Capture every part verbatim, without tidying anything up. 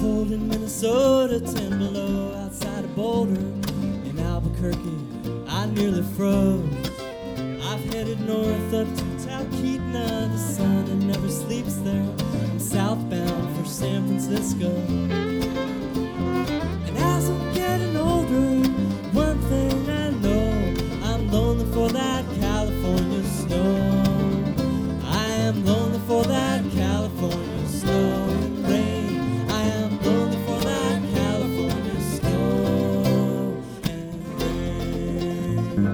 cold in Minnesota, ten below outside of Boulder. In Albuquerque, I nearly froze. I've headed north up to Talkeetna, the sun that never sleeps there. I'm southbound for San Francisco. And as I'm getting older, one thing I know, I'm lonely for that California snow. I am lonely for that California snow and rain. I am lonely for that California snow and rain.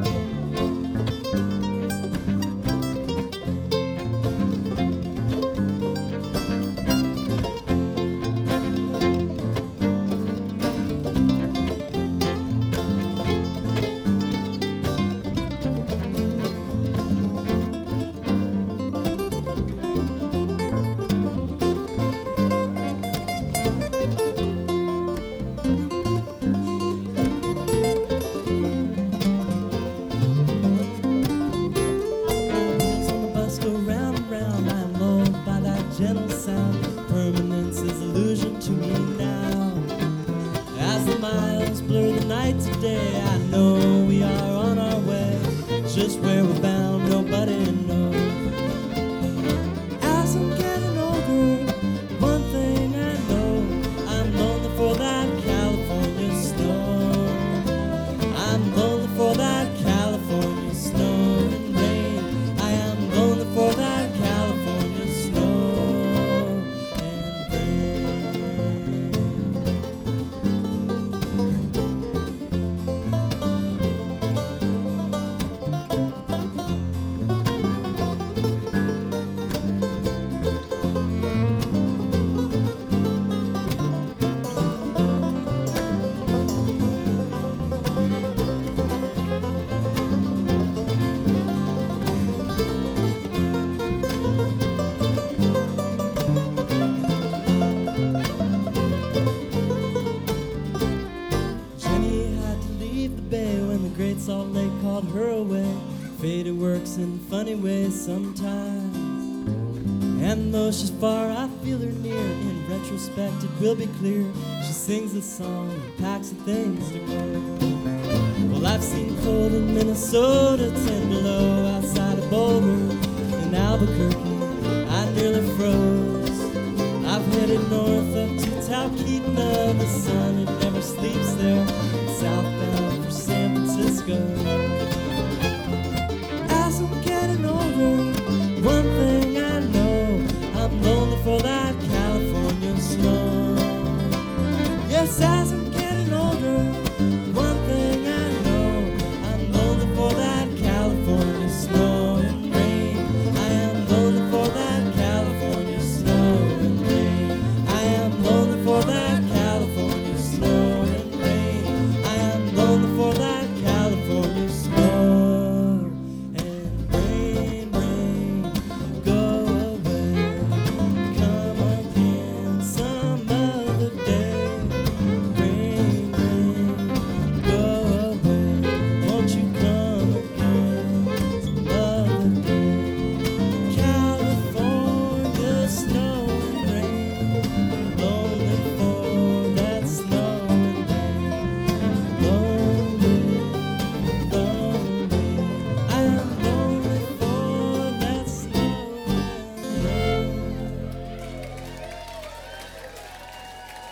Gentle sound, permanence is illusion to me now. As the miles blur the night today, I know we are on our way. Just where we're bound, nobody knows. As I'm getting older, one thing I know, I'm lonely for that California snow. I'm lonely for that California snow and rain. I am lonely for that California snow. Great Salt Lake called her away. Fate, it works in funny ways sometimes. And though she's far, I feel her near. In retrospect, it will be clear. She sings a song and packs the things to go. Well, I've seen cold in Minnesota, ten below outside of Boulder. In Albuquerque, I nearly froze. I've headed north up to Talkeetna, the sun